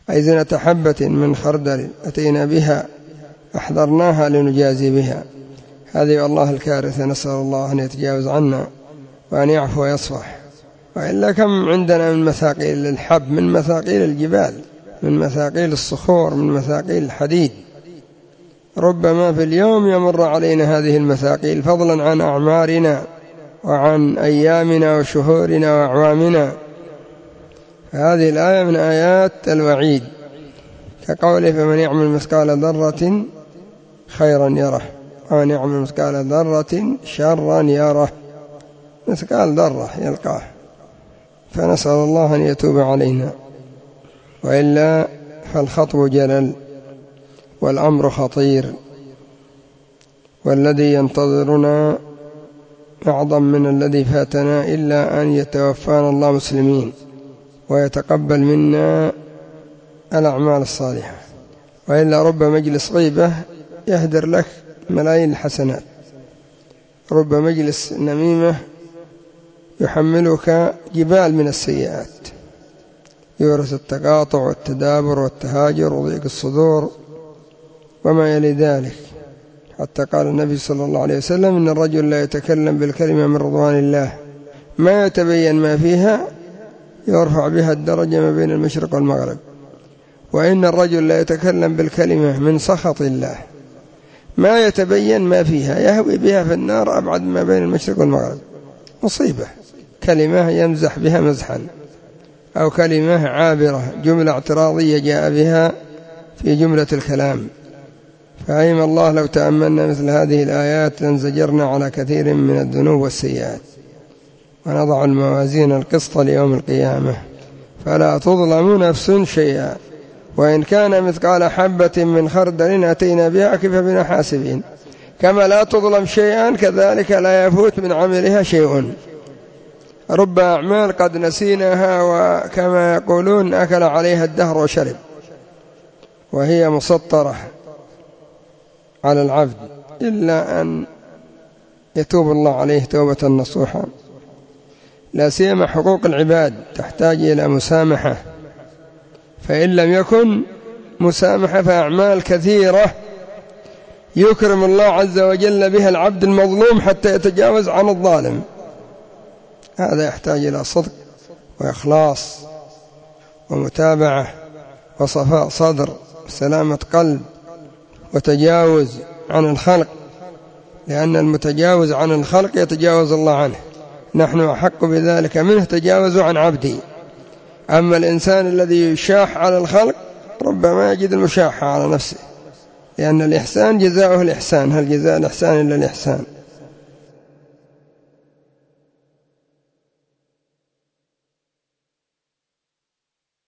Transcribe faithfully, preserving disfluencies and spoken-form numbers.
أي زنة حبة من خردل أتينا بها أحضرناها لنجازي بها. هذه والله الكارثة، نسأل الله أن يتجاوز عنا وأن يعفو ويصفح. وإلا كم عندنا من مثاقيل الحب، من مثاقيل الجبال، من مثاقيل الصخور، من مثاقيل الحديد. ربما في اليوم يمر علينا هذه المثاقيل، فضلا عن أعمارنا وعن أيامنا وشهورنا وأعوامنا. هذه الآية من آيات الوعيد، كقوله فمن يعمل مثقال ذرة خيرا يره ومن يعمل مثقال ذرة شرا يره. مثقال ذرة يلقاه، فنسأل الله أن يتوب علينا، وإلا فالخطب جلل والأمر خطير، والذي ينتظرنا أعظم من الذي فاتنا، إلا أن يتوفانا الله مسلمين ويتقبل منا الأعمال الصالحة. وإلا رب مجلس غيبة يهدر لك ملايين الحسنات، رب مجلس نميمة يحملك جبال من السيئات، يورث التقاطع والتدابر والتهاجر وضيق الصدور وما يلي ذلك. حتى قال النبي صلى الله عليه وسلم إن الرجل لا يتكلم بالكلمة من رضوان الله ما يتبين ما فيها يرفع بها الدرجة ما بين المشرق والمغرب، وإن الرجل لا يتكلم بالكلمة من سخط الله ما يتبين ما فيها يهوي بها في النار أبعد ما بين المشرق والمغرب. مصيبة، كلمة يمزح بها مزحا، أو كلمة عابرة جملة اعتراضية جاء بها في جملة الكلام. فأيم الله لو تأملنا مثل هذه الآيات لانزجرنا على كثير من الذنوب والسيئات. ونضع الموازين القسط ليوم القيامة فلا تظلم نفس شيئا وإن كان مثقال حبة من خردل أتينا بها كفى بنا حاسبين. كما لا تظلم شيئا كذلك لا يفوت من عملها شيء. رب أعمال قد نسيناها، وكما يقولون أكل عليها الدهر وشرب، وهي مسطرة على العبد إلا أن يتوب الله عليه توبة نصوحا. لا سيما حقوق العباد تحتاج إلى مسامحة، فإن لم يكن مسامحة فأعمال كثيرة يكرم الله عز وجل بها العبد المظلوم حتى يتجاوز عن الظالم. هذا يحتاج إلى صدق وإخلاص ومتابعة وصفاء صدر وسلامة قلب وتجاوز عن الخلق، لأن المتجاوز عن الخلق يتجاوز الله عنه. نحن أحق بذلك منه، تجاوزوا عن عبدي. أما الإنسان الذي يشاح على الخلق ربما يجد المشاحة على نفسه، لأن الإحسان جزاؤه الإحسان، هل جزاء الإحسان إلا الإحسان.